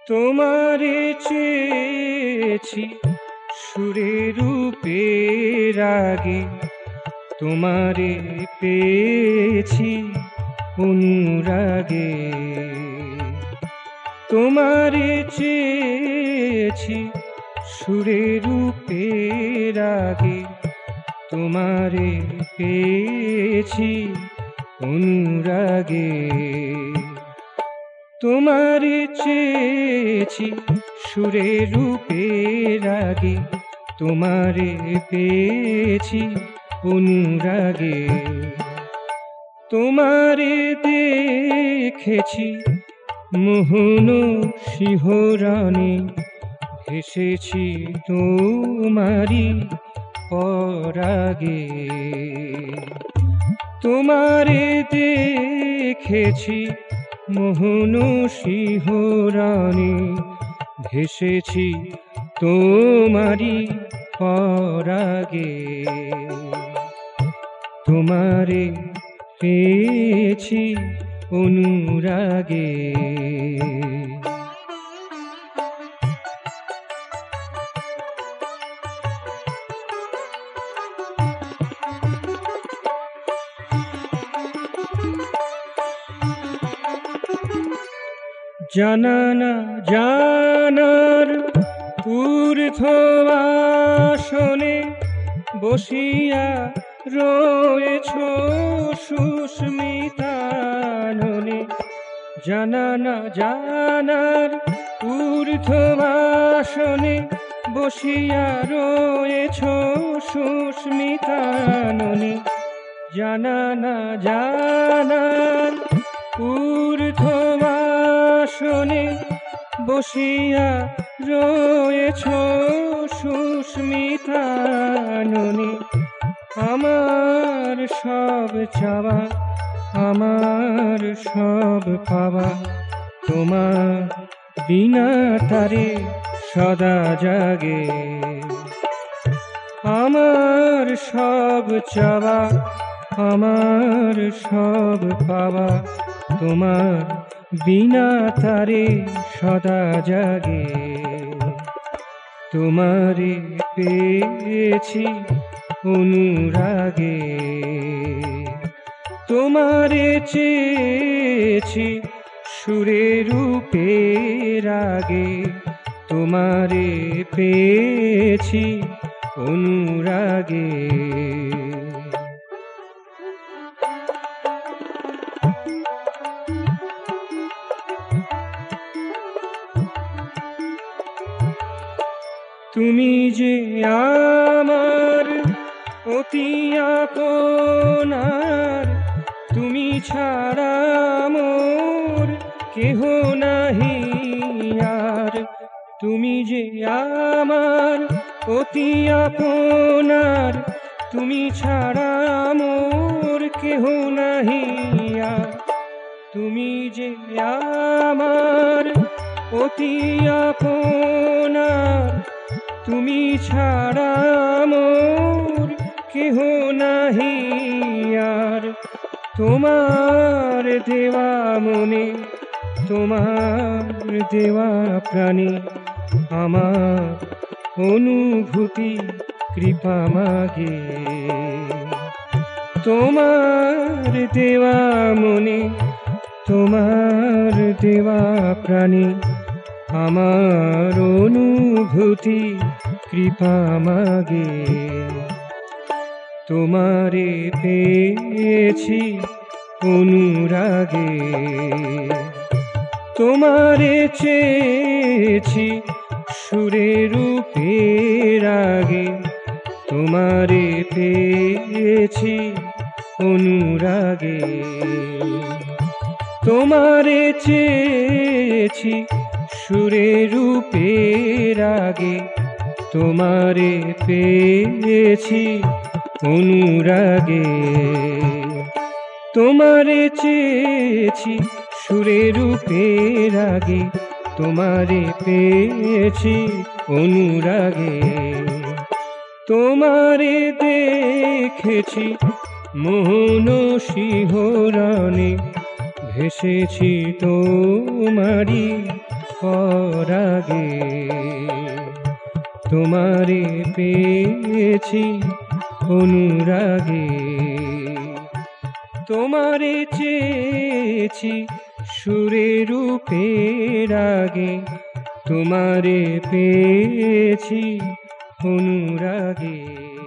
তোমারে চেয়েছি সুরে রূপে রাগে, তোমারে পেয়েছি অনুরাগে। তোমারে চেয়েছি সুরে রূপে রাগে, তোমারে পেয়েছি অনুরাগে। তোমারে চেয়েছি সুরে রূপে রাগে, তোমারে পেয়েছি অনুরাগে। তোমারে দেখেছি মোহন শিহরণে, ভেসেছি তোমারি পরাগে। তোমারে দেখেছি মোহন শিহরণে, ভেসেছি তোমারি পরাগে। তোমারে পেয়েছি অনুরাগে। জানা না জানার ঊর্ধ্বআসনে বসিয়া রয়েছ সুস্মিতাননে। জানা না জানার ঊর্ধ্বআসনে বসিয়া রয়েছ সুস্মিতাননে। জানা না জানার ঊর্ধ্বআসনে বসিয়া রয়েছ সুস্মিতাননে। আমার সব চাওয়া, আমার সব পাওয়া, তোমার বিনা তারে সদা জাগে। আমার সব চাওয়া, আমার সব পাওয়া, তোমার বিনা তারে সদা জাগে। তোমারে পেয়েছি অনুরাগে, তোমারে চেয়েছি সুরে রূপে রাগে, তোমারে পেয়েছি অনুরাগে। তুমি যে আমার অতি আপনার, তুমি ছাড়া মোর কেহ নাহি আর। তুমি যে আমার অতি আপনার, তুমি ছাড়া মোর কেহ নাহি আর। তুমি যে আমার অতি আপনার, তুমি ছাড়া মোর কেহ নাহি আর। তোমার দেওয়া মনে, তোমার দেওয়া প্রাণে, আমার অনুভূতি কৃপা মাগে। তোমার দেওয়া মনে, তোমার দেওয়া প্রাণে, আমার অনুভূতি কৃপা মাগে। তোমারে পেয়েছি অনুরাগে, তোমারে চেয়েছি সুরে রূপে রাগে, তোমারে পেয়েছি অনুরাগে। তোমারে চেয়েছি সুরে রূপে রাগে, তোমারে পেয়েছি অনুরাগে। তোমারে চেয়েছি সুরে রূপে রাগে, তোমারে পেয়েছি অনুরাগে। তোমারে দেখেছি মোহন শিহরণে, ভেসেছি তোমারি পরাগে তোমারে পেয়েছি অনুরাগে তোমারে চেয়েছি সুরে রূপে রাগে তোমারে পেয়েছি অনুরাগে।